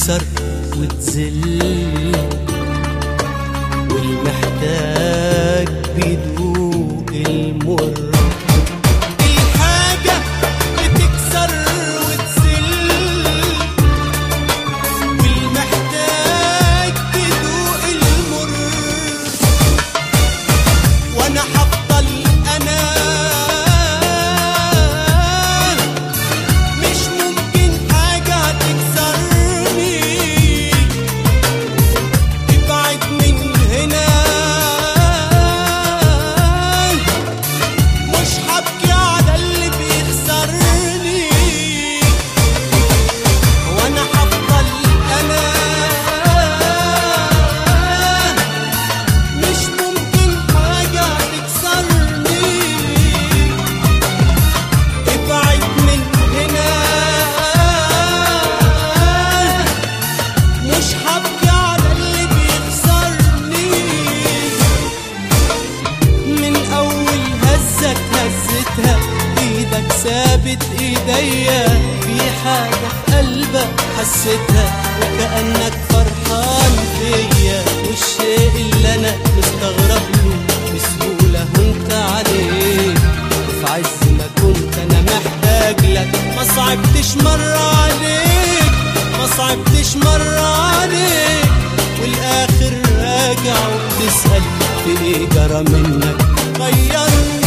بتكسر وتذل، والمحتاج بيدوق المر. الحاجة بتكسر وتذل، والمحتاج بيدوق المر. وانا هفضل انا مش ممكن حاجة تكسرني. ابعد من هنا، مش هبكي على اللي بيخسرني. وانا هفضل انا مش ممكن حاجة تكسرني. ابعد من هنا، مش هبكي على اللي بيخسرني. من اول هزة هزتها ايدك سابت ايديا، في حاجة في قلبك حسيتها وكأنك فرحان فيا. والشيء اللي انا مستغرب له بسهولة هنت عليك. في عز ما كنت انا محتاج لك، ما صعبتش مرة عليك، ما صعبتش مرة عليك. والاخر راجع وبتسأل في ايه جرى منك غيرني.